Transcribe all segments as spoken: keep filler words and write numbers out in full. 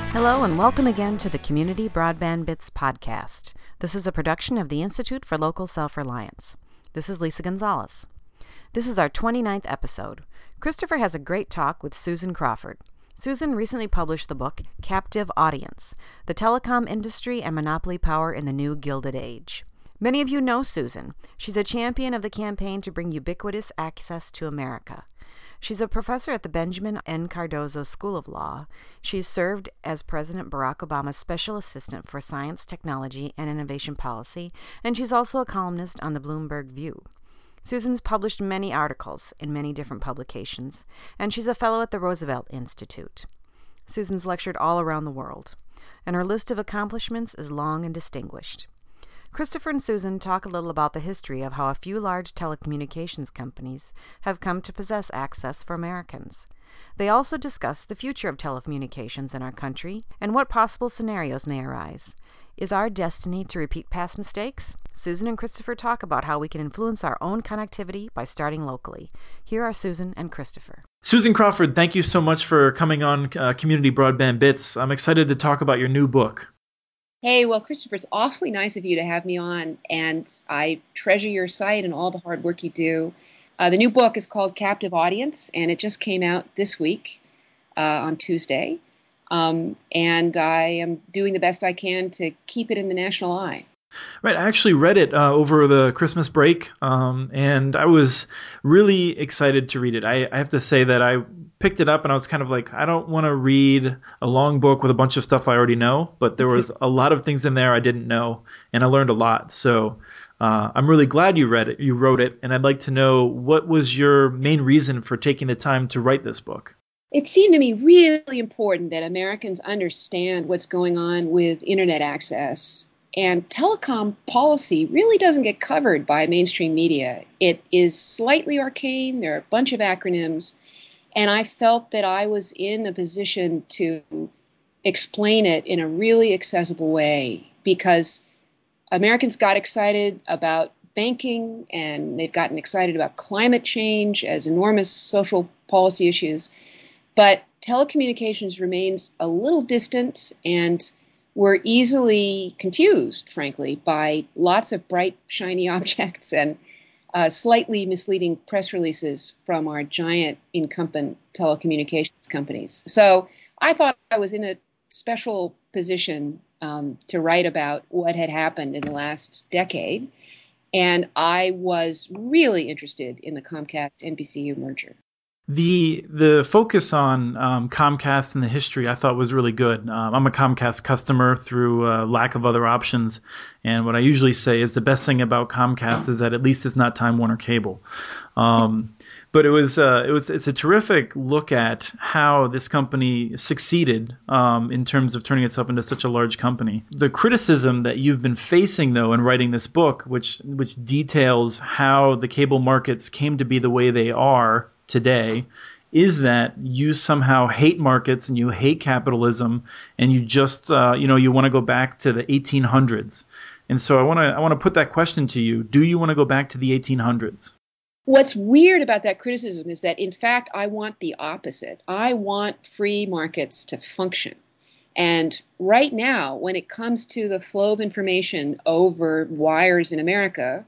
Hello and welcome again to the Community Broadband Bits podcast. This is a production of the Institute for Local Self-Reliance. This is Lisa Gonzalez. This is our twenty-ninth episode. Christopher has a great talk with Susan Crawford. Susan recently published the book Captive Audience: The Telecom Industry and Monopoly Power in the New Gilded Age. Many of you know Susan. She's a champion of the campaign to bring ubiquitous access to America. She's a professor at the Benjamin N. Cardozo School of Law. She's served as President Barack Obama's Special Assistant for Science, Technology, and Innovation Policy, and she's also a columnist on the Bloomberg View. Susan's published many articles in many different publications, and she's a fellow at the Roosevelt Institute. Susan's lectured all around the world, and her list of accomplishments is long and distinguished. Christopher and Susan talk a little about the history of how a few large telecommunications companies have come to possess access for Americans. They also discuss the future of telecommunications in our country and what possible scenarios may arise. Is our destiny to repeat past mistakes? Susan and Christopher talk about how we can influence our own connectivity by starting locally. Here are Susan and Christopher. Susan Crawford, thank you so much for coming on uh, Community Broadband Bits. I'm excited to talk about your new book. Hey, well, Christopher, it's awfully nice of you to have me on, and I treasure your site and all the hard work you do. Uh, the new book is called Captive Audience, and it just came out this week uh, on Tuesday, um, and I am doing the best I can to keep it in the national eye. Right, I actually read it uh, over the Christmas break, um, and I was really excited to read it. I, I have to say that I picked it up and I was kind of like, I don't want to read a long book with a bunch of stuff I already know, but there was a lot of things in there I didn't know, and I learned a lot. So uh, I'm really glad you read it, you wrote it, and I'd like to know, what was your main reason for taking the time to write this book? It seemed to me really important that Americans understand what's going on with internet access. And telecom policy really doesn't get covered by mainstream media. It is slightly arcane. There are a bunch of acronyms. And I felt that I was in a position to explain it in a really accessible way, because Americans got excited about banking, and they've gotten excited about climate change as enormous social policy issues. But telecommunications remains a little distant, and we're easily confused, frankly, by lots of bright, shiny objects and uh, slightly misleading press releases from our giant incumbent telecommunications companies. So I thought I was in a special position um, to write about what had happened in the last decade, and I was really interested in the Comcast-N B C U merger. The the focus on um, Comcast and the history I thought was really good. Um, I'm a Comcast customer through uh, lack of other options, and what I usually say is the best thing about Comcast is that at least it's not Time Warner Cable. Um, but it was uh, it was it's a terrific look at how this company succeeded um, in terms of turning itself into such a large company. The criticism that you've been facing, though, in writing this book, which which details how the cable markets came to be the way they are today, is that you somehow hate markets and you hate capitalism, and you just uh, you know you want to go back to the eighteen hundreds. And so I want to I want to put that question to you: do you want to go back to the eighteen hundreds? What's weird about that criticism is that, in fact, I want the opposite. I want free markets to function. And right now, when it comes to the flow of information over wires in America,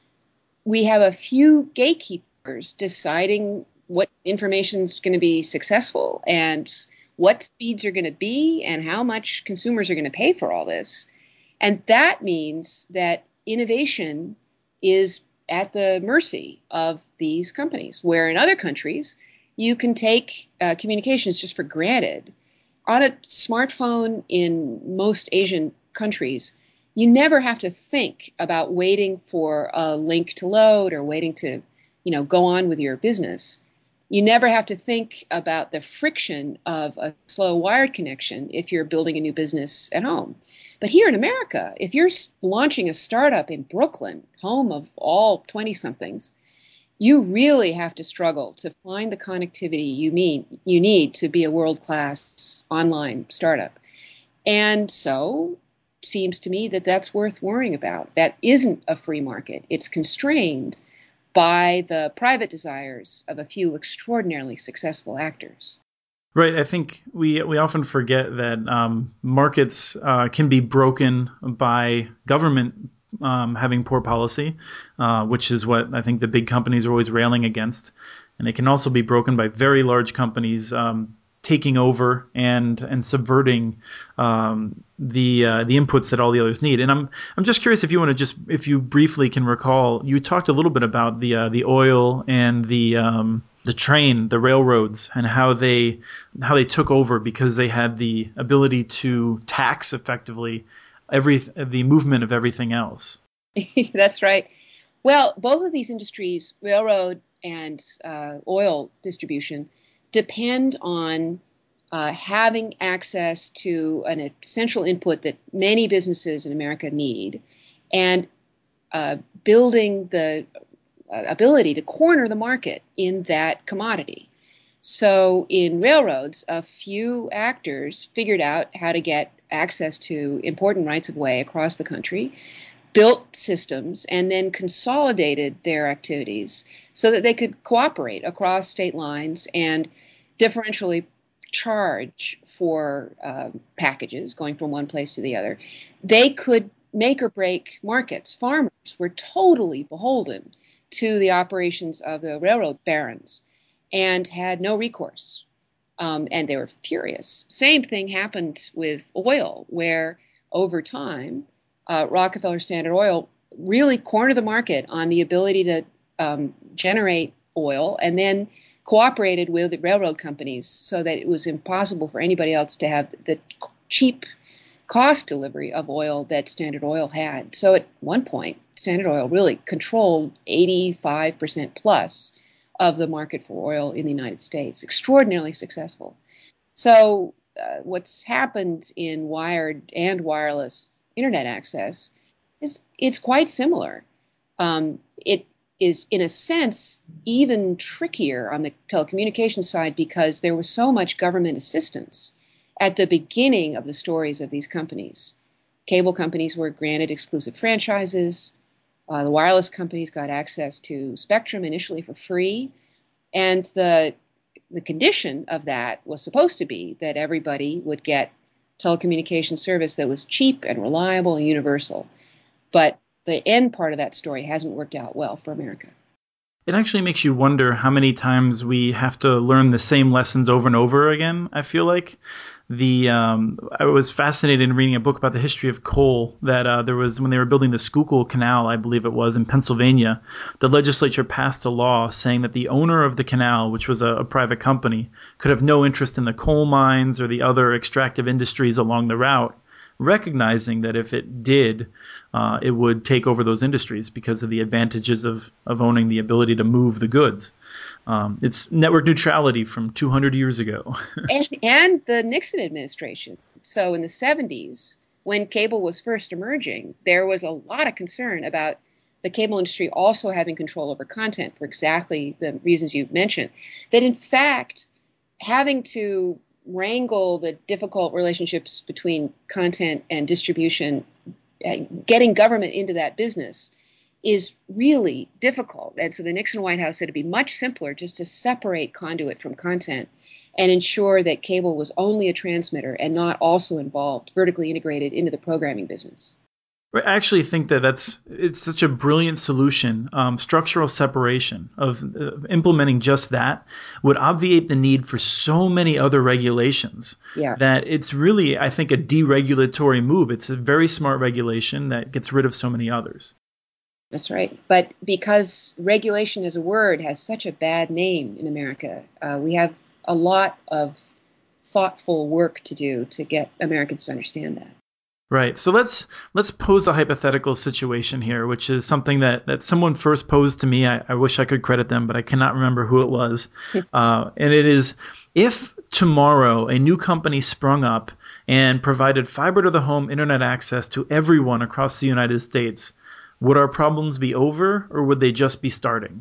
we have a few gatekeepers deciding what information is going to be successful and what speeds are going to be and how much consumers are going to pay for all this. And that means that innovation is at the mercy of these companies, where in other countries, you can take uh, communications just for granted. On a smartphone in most Asian countries, you never have to think about waiting for a link to load or waiting to, you know, go on with your business. You never have to think about the friction of a slow wired connection if you're building a new business at home. But here in America, if you're launching a startup in Brooklyn, home of all twenty-somethings, you really have to struggle to find the connectivity you mean you need to be a world-class online startup. And so it seems to me that that's worth worrying about. That isn't a free market. It's constrained by the private desires of a few extraordinarily successful actors. Right. I think we we often forget that um, markets uh, can be broken by government um, having poor policy, uh, which is what I think the big companies are always railing against. And it can also be broken by very large companies um, taking over and and subverting um, the uh, the inputs that all the others need. And I'm I'm just curious if you want to just if you briefly can recall, you talked a little bit about the uh, the oil and the um, the train, the railroads, and how they how they took over because they had the ability to tax effectively every the movement of everything else. That's right. Well, both of these industries, railroad and uh, oil distribution, depend on uh, having access to an essential input that many businesses in America need, and uh, building the uh, ability to corner the market in that commodity. So in railroads, a few actors figured out how to get access to important rights of way across the country, built systems, and then consolidated their activities so that they could cooperate across state lines and differentially charge for uh, packages going from one place to the other. They could make or break markets. Farmers were totally beholden to the operations of the railroad barons and had no recourse. Um, and they were furious. Same thing happened with oil, where over time, uh, Rockefeller Standard Oil really cornered the market on the ability to um, generate oil, and then cooperated with the railroad companies so that it was impossible for anybody else to have the cheap cost delivery of oil that Standard Oil had. So at one point, Standard Oil really controlled eighty-five percent plus of the market for oil in the United States. Extraordinarily successful. So uh, what's happened in wired and wireless internet access is it's quite similar. Um, it is, in a sense, even trickier on the telecommunications side because there was so much government assistance at the beginning of the stories of these companies. Cable companies were granted exclusive franchises. Uh, the wireless companies got access to spectrum initially for free. And the, the condition of that was supposed to be that everybody would get telecommunication service that was cheap and reliable and universal. But the end part of that story hasn't worked out well for America. It actually makes you wonder how many times we have to learn the same lessons over and over again, I feel like. The um, I was fascinated in reading a book about the history of coal that uh, there was when they were building the Schuylkill Canal, I believe it was, in Pennsylvania. The legislature passed a law saying that the owner of the canal, which was a, a private company, could have no interest in the coal mines or the other extractive industries along the route, recognizing that if it did, uh, it would take over those industries because of the advantages of, of owning the ability to move the goods. Um, it's network neutrality from two hundred years ago. and, and the Nixon administration. So in the seventies, when cable was first emerging, there was a lot of concern about the cable industry also having control over content for exactly the reasons you mentioned. That in fact, having to wrangle the difficult relationships between content and distribution, uh, getting government into that business is really difficult. And so the Nixon White House said it'd be much simpler just to separate conduit from content and ensure that cable was only a transmitter and not also involved, vertically integrated into the programming business. I actually think that that's it's such a brilliant solution. Um, structural separation of uh, implementing just that would obviate the need for so many other regulations. Yeah. That it's really, I think, a deregulatory move. It's a very smart regulation that gets rid of so many others. That's right. But because regulation as a word has such a bad name in America, uh, we have a lot of thoughtful work to do to get Americans to understand that. Right. So let's let's pose a hypothetical situation here, which is something that, that someone first posed to me. I, I wish I could credit them, but I cannot remember who it was. uh, and it is, if tomorrow a new company sprung up and provided fiber to the home internet access to everyone across the United States, would our problems be over, or would they just be starting?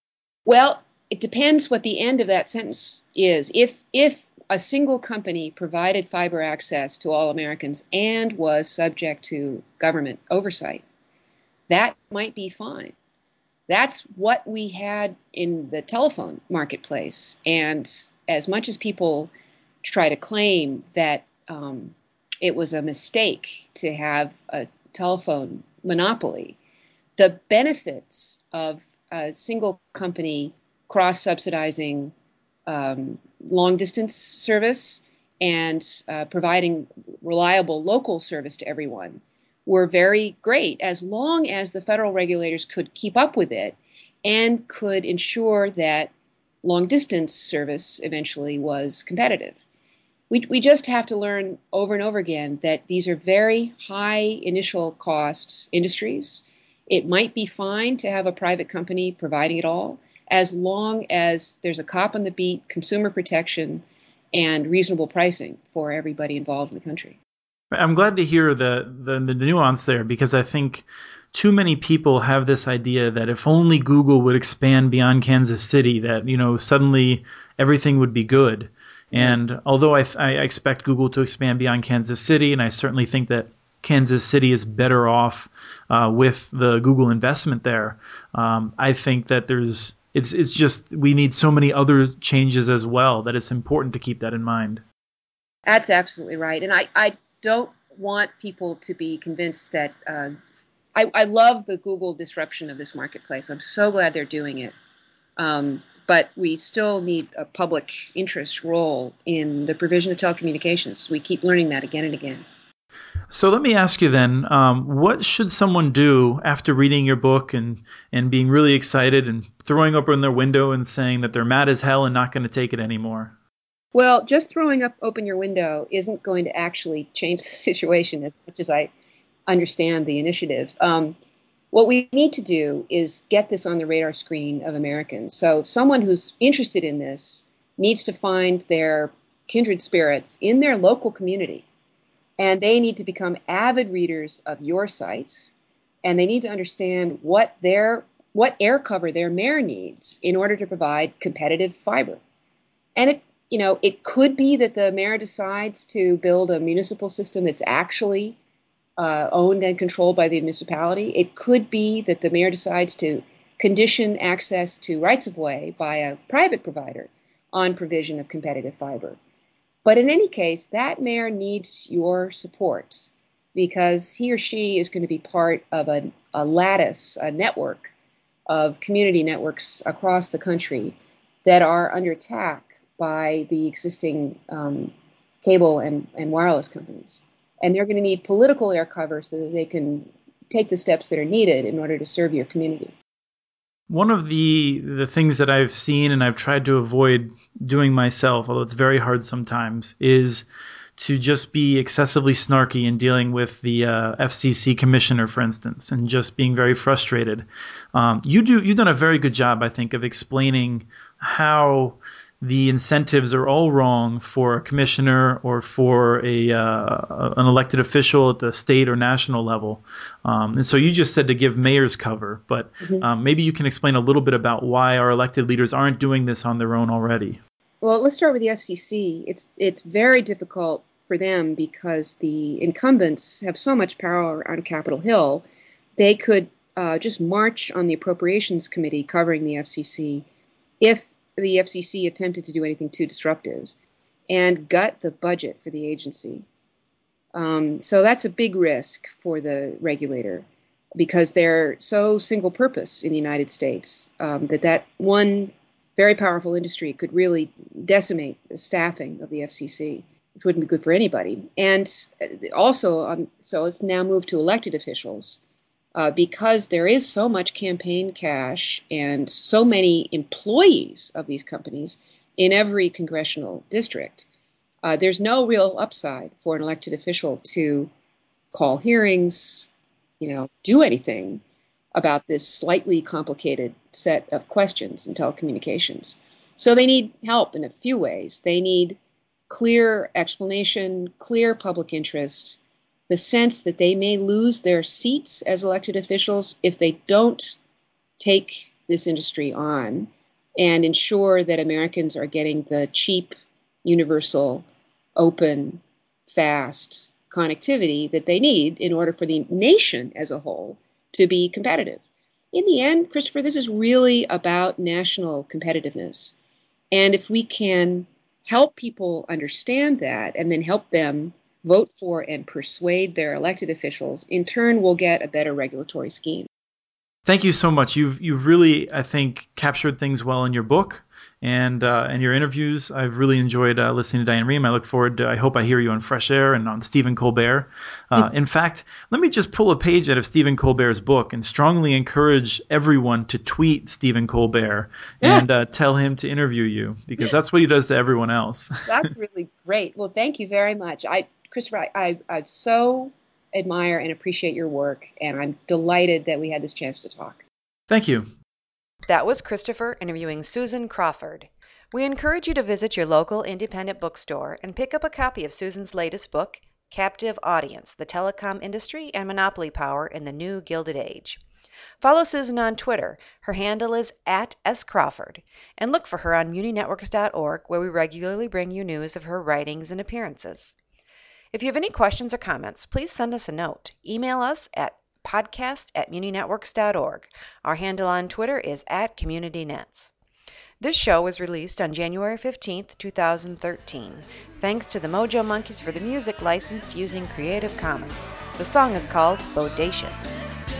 Well, it depends what the end of that sentence is. If if a single company provided fiber access to all Americans and was subject to government oversight, that might be fine. That's what we had in the telephone marketplace. And as much as people try to claim that um, it was a mistake to have a telephone monopoly. The benefits of a single company cross-subsidizing um, long-distance service and uh, providing reliable local service to everyone were very great, as long as the federal regulators could keep up with it and could ensure that long-distance service eventually was competitive. We, we just have to learn over and over again that these are very high initial cost industries. It might be fine to have a private company providing it all, as long as there's a cop on the beat, consumer protection, and reasonable pricing for everybody involved in the country. I'm glad to hear the, the, the nuance there, because I think too many people have this idea that if only Google would expand beyond Kansas City, that, you know, suddenly everything would be good. And although I, I expect Google to expand beyond Kansas City, and I certainly think that Kansas City is better off uh, with the Google investment there, um, I think that there's it's it's just we need so many other changes as well that it's important to keep that in mind. That's absolutely right. And I, I don't want people to be convinced that uh, I, I love the Google disruption of this marketplace. I'm so glad they're doing it. Um, but we still need a public interest role in the provision of telecommunications. We keep learning that again and again. So let me ask you then, um, what should someone do after reading your book and, and being really excited and throwing open their window and saying that they're mad as hell and not going to take it anymore? Well, just throwing up open your window isn't going to actually change the situation as much as I understand the initiative. Um, what we need to do is get this on the radar screen of Americans. So someone who's interested in this needs to find their kindred spirits in their local community. And they need to become avid readers of your site, and they need to understand what their what air cover their mayor needs in order to provide competitive fiber. And it, you know, it could be that the mayor decides to build a municipal system that's actually uh, owned and controlled by the municipality. It could be that the mayor decides to condition access to rights of way by a private provider on provision of competitive fiber. But in any case, that mayor needs your support, because he or she is going to be part of a, a lattice, a network of community networks across the country that are under attack by the existing um, cable and, and wireless companies. And they're going to need political air cover so that they can take the steps that are needed in order to serve your community. One of the the things that I've seen and I've tried to avoid doing myself, although it's very hard sometimes, is to just be excessively snarky in dealing with the uh, F C C commissioner, for instance, and just being very frustrated. Um, you do you've done a very good job, I think, of explaining how the incentives are all wrong for a commissioner or for a uh, an elected official at the state or national level. Um, and so you just said to give mayors cover, but mm-hmm. um, maybe you can explain a little bit about why our elected leaders aren't doing this on their own already. Well, let's start with the F C C. It's it's very difficult for them because the incumbents have so much power on Capitol Hill. They could uh, just march on the Appropriations Committee covering the F C C if the F C C attempted to do anything too disruptive, and gut the budget for the agency. Um, so that's a big risk for the regulator, because they're so single purpose in the United States um, that that one very powerful industry could really decimate the staffing of the F C C, which wouldn't be good for anybody. And also, um, so let's now move to elected officials. Uh, because there is so much campaign cash and so many employees of these companies in every congressional district, uh, there's no real upside for an elected official to call hearings, you know, do anything about this slightly complicated set of questions in telecommunications. So they need help in a few ways. They need clear explanation, clear public interest, the sense that they may lose their seats as elected officials if they don't take this industry on and ensure that Americans are getting the cheap, universal, open, fast connectivity that they need in order for the nation as a whole to be competitive. In the end, Christopher, this is really about national competitiveness. And if we can help people understand that and then help them vote for and persuade their elected officials, in turn we'll get a better regulatory scheme. Thank you so much. You've you've really, I think, captured things well in your book and uh, and your interviews. I've really enjoyed uh, listening to Diane Rehm. I look forward to, I hope I hear you on Fresh Air and on Stephen Colbert. Uh, in fact, let me just pull a page out of Stephen Colbert's book and strongly encourage everyone to tweet Stephen Colbert and uh, tell him to interview you, because that's what he does to everyone else. That's really great. Well, thank you very much. I, Christopher, I, I, I so admire and appreciate your work, and I'm delighted that we had this chance to talk. Thank you. That was Christopher interviewing Susan Crawford. We encourage you to visit your local independent bookstore and pick up a copy of Susan's latest book, Captive Audience: The Telecom Industry and Monopoly Power in the New Gilded Age. Follow Susan on Twitter. Her handle is at S Crawford, and look for her on muni networks dot org, where we regularly bring you news of her writings and appearances. If you have any questions or comments, please send us a note. Email us at podcast at muni networks dot org. Our handle on Twitter is at CommunityNets. This show was released on January fifteenth, two thousand thirteen. Thanks to the Mojo Monkeys for the music licensed using Creative Commons. The song is called Bodacious.